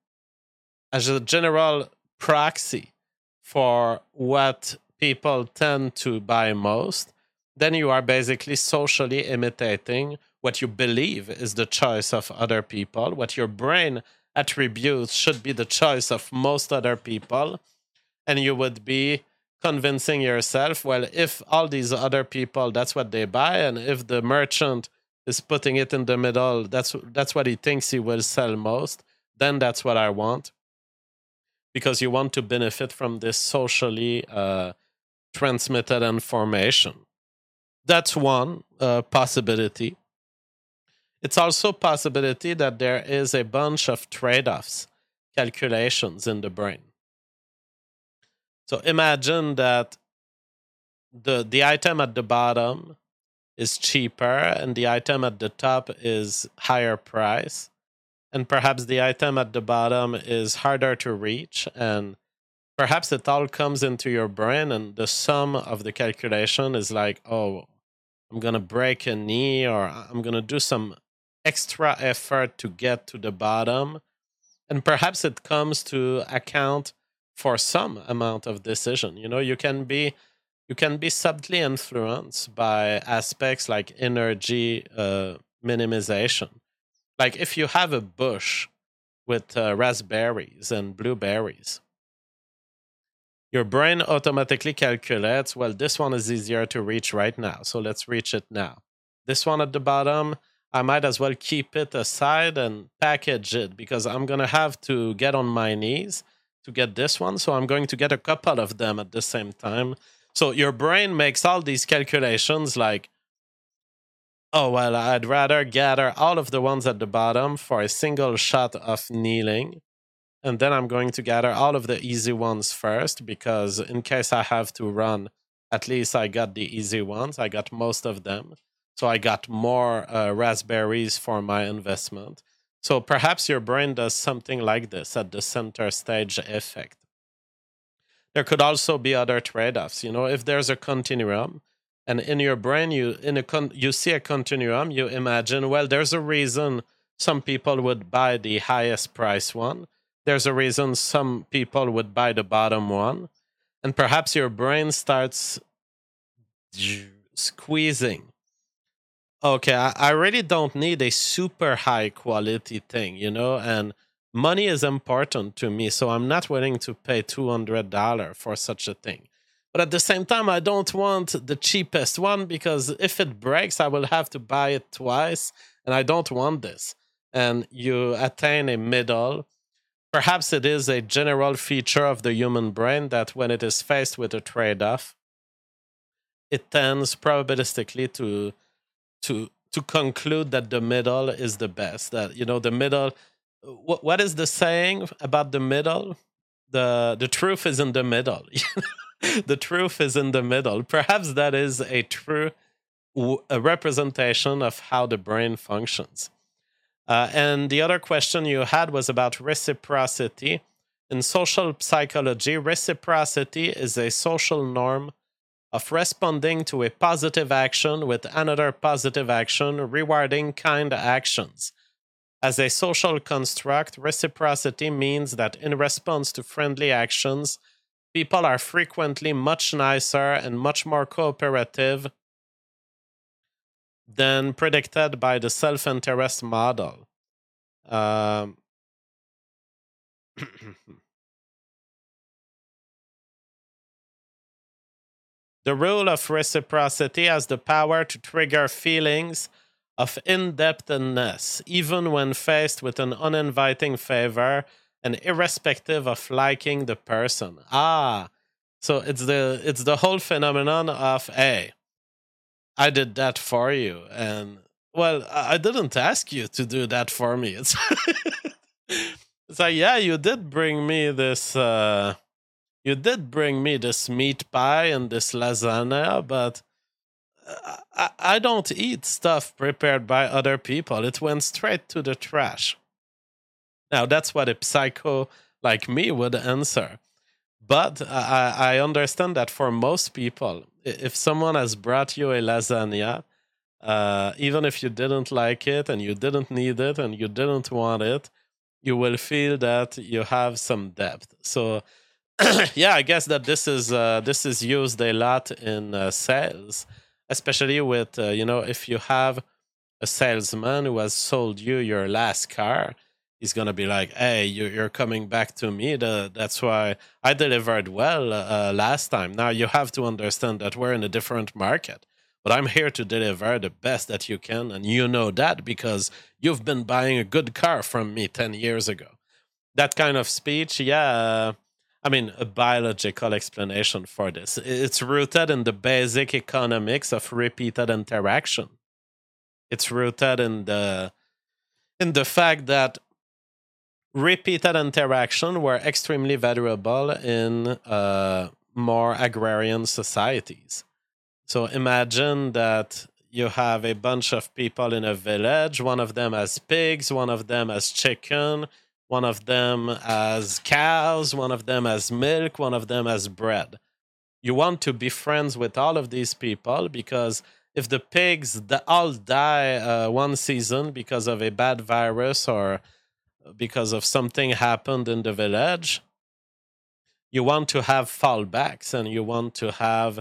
Speaker 1: proxy for what people tend to buy most, then you are basically socially imitating what you believe is the choice of other people, what your brain attributes should be the choice of most other people, and you would be convincing yourself, well, if all these other people, that's what they buy, and if the merchant is putting it in the middle, that's what he thinks he will sell most, then that's what I want. Because you want to benefit from this socially transmitted information. That's one possibility. It's also a possibility that there is a bunch of trade-offs, calculations in the brain. So imagine that the item at the bottom is cheaper and the item at the top is higher price. And perhaps the item at the bottom is harder to reach, and perhaps it all comes into your brain, and the sum of the calculation is like, oh, I'm going to break a knee, or I'm going to do some extra effort to get to the bottom. And perhaps it comes to account for some amount of decision. You know, you can be subtly influenced by aspects like energy minimization. Like if you have a bush with raspberries and blueberries, your brain automatically calculates, well, this one is easier to reach right now, so let's reach it now. This one at the bottom, I might as well keep it aside and package it because I'm going to have to get on my knees to get this one, so I'm going to get a couple of them at the same time. So your brain makes all these calculations like, oh, well, I'd rather gather all of the ones at the bottom for a single shot of kneeling. And then I'm going to gather all of the easy ones first, because in case I have to run, at least I got the easy ones. I got most of them. So I got more raspberries for my investment. So perhaps your brain does something like this at the center stage effect. There could also be other trade-offs. You know, if there's a continuum, and in your brain, you see a continuum, you imagine, well, there's a reason some people would buy the highest price one. There's a reason some people would buy the bottom one. And perhaps your brain starts squeezing. Okay, I really don't need a super high quality thing, you know, and money is important to me, so I'm not willing to pay $200 for such a thing. But at the same time, I don't want the cheapest one, because if it breaks, I will have to buy it twice, and I don't want this. And you attain a middle. Perhaps it is a general feature of the human brain that when it is faced with a trade-off, it tends probabilistically to conclude that the middle is the best. That, you know, the middle. What is the saying about the middle? The truth is in the middle. The truth is in the middle. Perhaps that is a true representation of how the brain functions. And the other question you had was about reciprocity. In social psychology, reciprocity is a social norm of responding to a positive action with another positive action, rewarding kind actions. As a social construct, reciprocity means that in response to friendly actions, people are frequently much nicer and much more cooperative than predicted by the self-interest model. The rule of reciprocity has the power to trigger feelings of indebtedness, even when faced with an uninviting favor and irrespective of liking the person. So it's the whole phenomenon of, hey, I did that for you, and well, I didn't ask you to do that for me. It's like, yeah, you did bring me this. You did bring me this meat pie and this lasagna, but I don't eat stuff prepared by other people. It went straight to the trash. Now, that's what a psycho like me would answer. But I understand that for most people, if someone has brought you a lasagna, even if you didn't like it and you didn't need it and you didn't want it, you will feel that you have some depth. So, yeah, I guess that this is used a lot in sales. especially with, if you have a salesman who has sold you your last car, he's going to be like, hey, you're coming back to me. That's why I delivered well last time. Now you have to understand that we're in a different market, but I'm here to deliver the best that you can. And you know that because you've been buying a good car from me 10 years ago. That kind of speech, a biological explanation for this. It's rooted in the basic economics of repeated interaction. It's rooted in the fact that repeated interaction were extremely valuable in more agrarian societies. So imagine that you have a bunch of people in a village. One of them has pigs, one of them has chicken, one of them has cows, one of them has milk, one of them has bread. You want to be friends with all of these people because if the pigs all die one season because of a bad virus or because of something happened in the village, you want to have fallbacks and you want to have,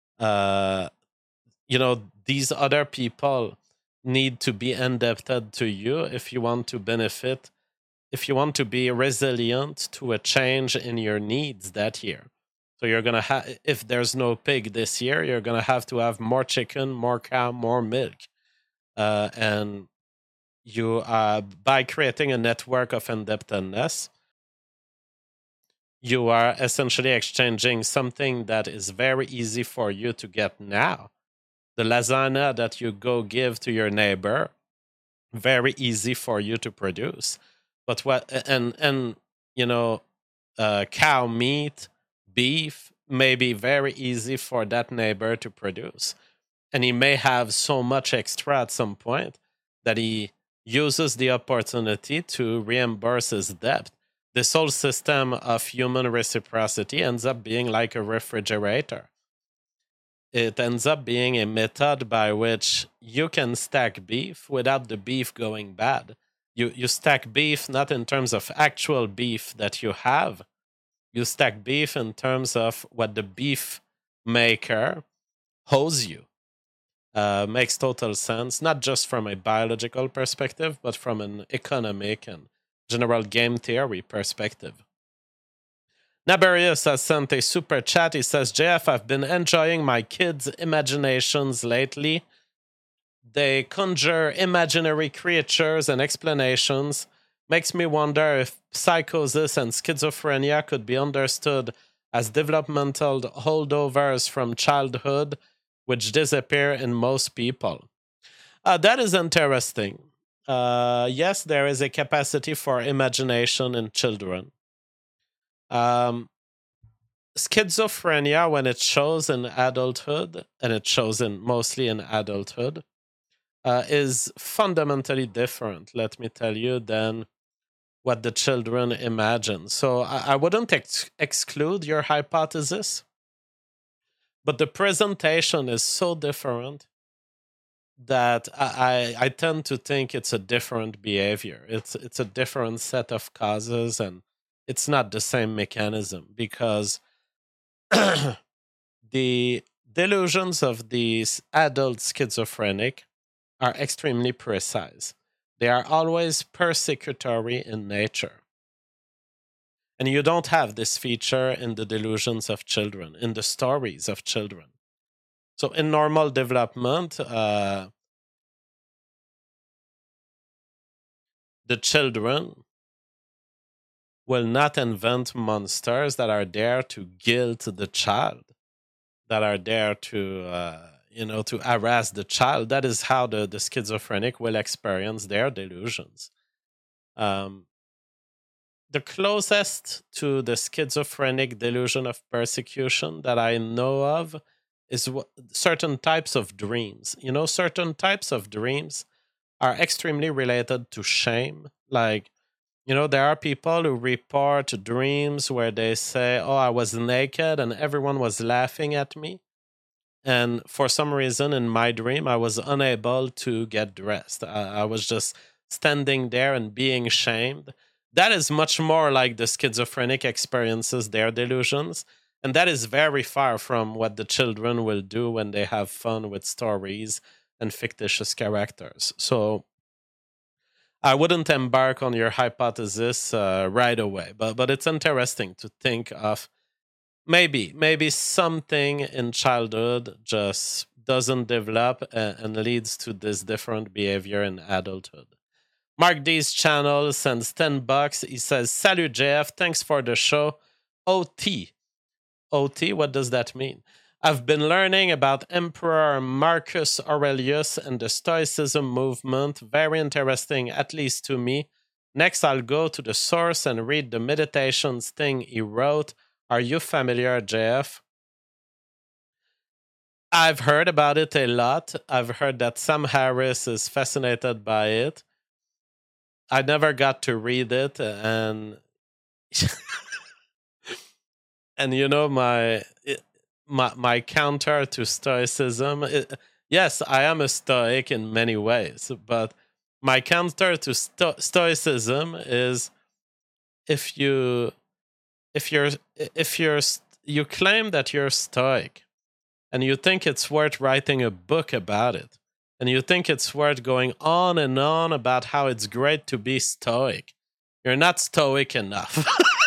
Speaker 1: these other people need to be indebted to you if you want to benefit, if you want to be resilient to a change in your needs that year. So you're going to have, if there's no pig this year, you're going to have more chicken, more cow, more milk. And you by creating a network of indebtedness, you are essentially exchanging something that is very easy for you to get now. The lasagna that you go give to your neighbor, very easy for you to produce. But cow meat, beef may be very easy for that neighbor to produce. And he may have so much extra at some point that he uses the opportunity to reimburse his debt. This whole system of human reciprocity ends up being like a refrigerator. It ends up being a method by which you can stack beef without the beef going bad. You stack beef not in terms of actual beef that you have. You stack beef in terms of what the beef maker owes you. Makes total sense, not just from a biological perspective, but from an economic and general game theory perspective. Nabarius has sent a super chat. He says, JF, I've been enjoying my kids' imaginations lately. They conjure imaginary creatures and explanations. Makes me wonder if psychosis and schizophrenia could be understood as developmental holdovers from childhood, which disappear in most people. That is interesting. Yes, there is a capacity for imagination in children. Schizophrenia, when it shows in adulthood, and it shows mostly in adulthood, is fundamentally different, let me tell you, than what the children imagine. So I wouldn't exclude your hypothesis, but the presentation is so different that I tend to think it's a different behavior. It's a different set of causes, and it's not the same mechanism, because the delusions of these adult schizophrenic are extremely precise. They are always persecutory in nature. And you don't have this feature in the delusions of children, in the stories of children. So in normal development, the children will not invent monsters that are there to guilt the child, that are there to to harass the child. That is how the schizophrenic will experience their delusions. The closest to the schizophrenic delusion of persecution that I know of is certain types of dreams. Certain types of dreams are extremely related to shame. Like, there are people who report dreams where they say, oh, I was naked and everyone was laughing at me. And for some reason in my dream, I was unable to get dressed. I was just standing there and being shamed. That is much more like the schizophrenic experiences their delusions And that is very far from what the children will do when they have fun with stories and fictitious characters. So I wouldn't embark on your hypothesis right away, but it's interesting to think of maybe something in childhood just doesn't develop and leads to this different behavior in adulthood. Mark D's channel sends $10. He says, "Salut JF, thanks for the show. OT. OT, what does that mean? I've been learning about Emperor Marcus Aurelius and the Stoicism movement. Very interesting, at least to me. Next, I'll go to the source and read the meditations thing he wrote. Are you familiar, JF?" I've heard about it a lot. I've heard that Sam Harris is fascinated by it. I never got to read it, and and you know my counter to Stoicism. Yes, I am a Stoic in many ways, but my counter to Stoicism is if you claim that you're Stoic, and you think it's worth writing a book about it, and you think it's worth going on and on about how it's great to be Stoic, you're not Stoic enough.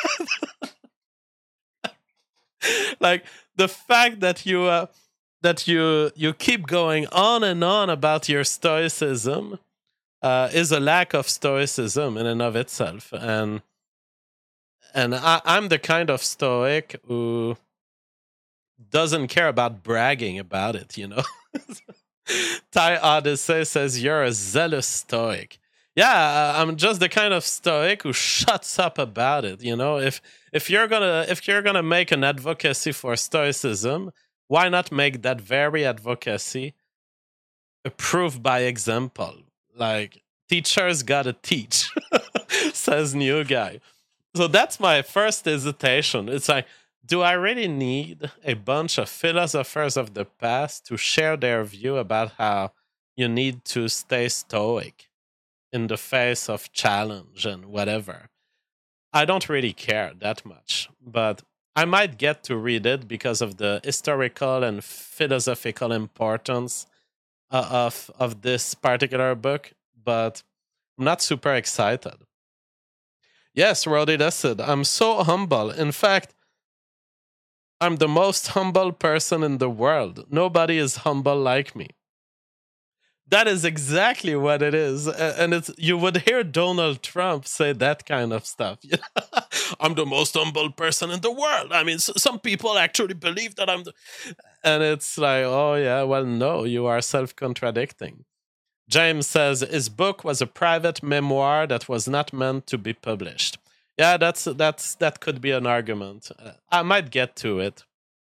Speaker 1: Like the fact that you keep going on and on about your Stoicism is a lack of Stoicism in and of itself, and I'm the kind of Stoic who doesn't care about bragging about it, you know. Thai Odyssey says you're a zealous Stoic. Yeah, I'm just the kind of Stoic who shuts up about it. You know, if you're gonna make an advocacy for Stoicism, why not make that very advocacy a proof by example? Like teachers gotta teach, says new guy. So that's my first hesitation. It's like, do I really need a bunch of philosophers of the past to share their view about how you need to stay stoic in the face of challenge and whatever? I don't really care that much, but I might get to read it because of the historical and philosophical importance of this particular book, but I'm not super excited. Yes, Roddy said, I'm so humble. In fact, I'm the most humble person in the world. Nobody is humble like me. That is exactly what it is. And you would hear Donald Trump say that kind of stuff. I'm the most humble person in the world. I mean, some people actually believe that I'm And it's like, oh yeah, well, no, you are self-contradicting. James says his book was a private memoir that was not meant to be published. Yeah, that could be an argument. I might get to it.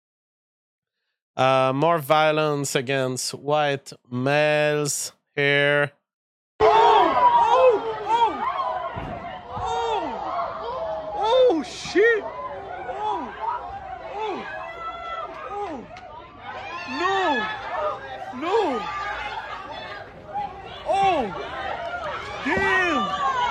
Speaker 1: More violence against white males here.
Speaker 2: Oh shit! No! Oh! Damn!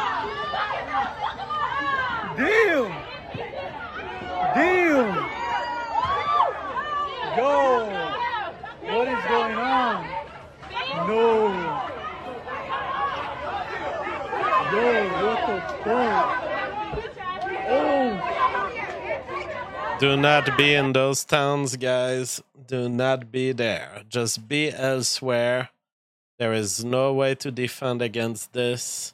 Speaker 2: Yo! What is going on? No! Yo, what the fuck? Oh!
Speaker 1: Do not be in those towns, guys. Do not be there. Just be elsewhere. There is no way to defend against this.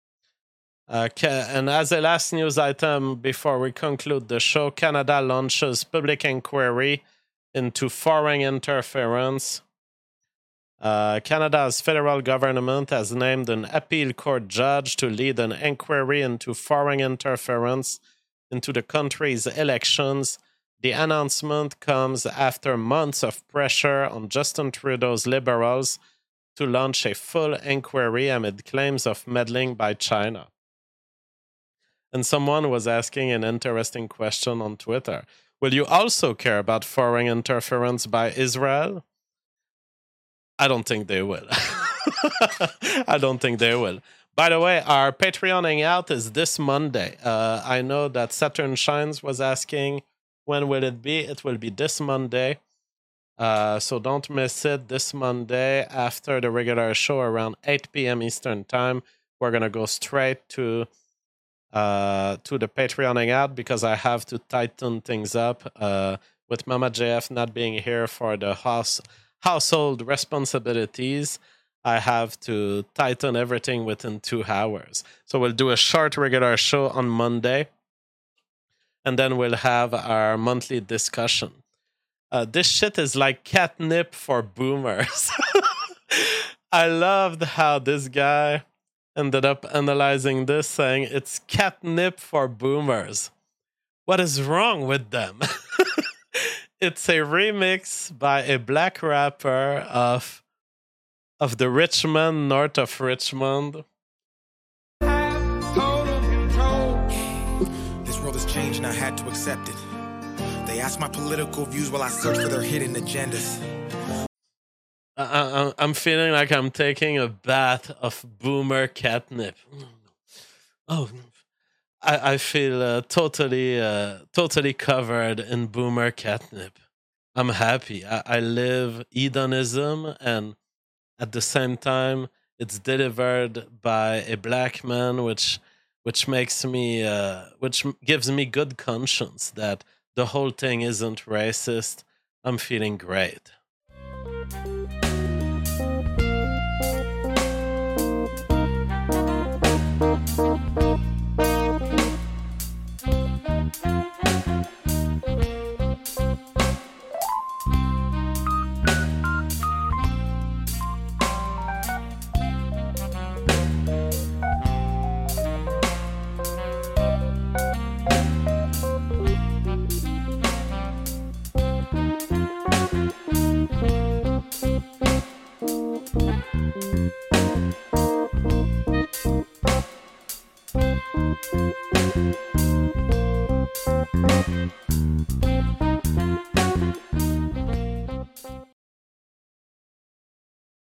Speaker 1: And as a last news item before we conclude the show, Canada launches public inquiry into foreign interference. Canada's federal government has named an appeal court judge to lead an inquiry into foreign interference into the country's elections. The announcement comes after months of pressure on Justin Trudeau's Liberals to launch a full inquiry amid claims of meddling by China. And someone was asking an interesting question on Twitter. Will you also care about foreign interference by Israel? I don't think they will. I don't think they will. By the way, our Patreon hangout is this Monday. I know that Saturn Shines was asking When will it be? It will be this Monday. So don't miss it. This Monday after the regular show around 8 p.m. Eastern Time. We're going to go straight to the Patreon hangout because I have to tighten things up with Mama JF not being here for the household responsibilities. I have to tighten everything within 2 hours. So we'll do a short regular show on Monday, and then we'll have our monthly discussion. This shit is like catnip for boomers. I loved how this guy ended up analyzing this, saying it's catnip for boomers. What is wrong with them? It's a remix by a black rapper of the Richmond, north of Richmond.
Speaker 12: This world has changed and I had to accept it. They ask my political views while I search for their hidden agendas.
Speaker 1: I'm feeling like I'm taking a bath of boomer catnip. Oh, I feel totally covered in boomer catnip. I'm happy. I live hedonism, and at the same time, it's delivered by a black man, which makes me, which gives me good conscience that the whole thing isn't racist. I'm feeling great.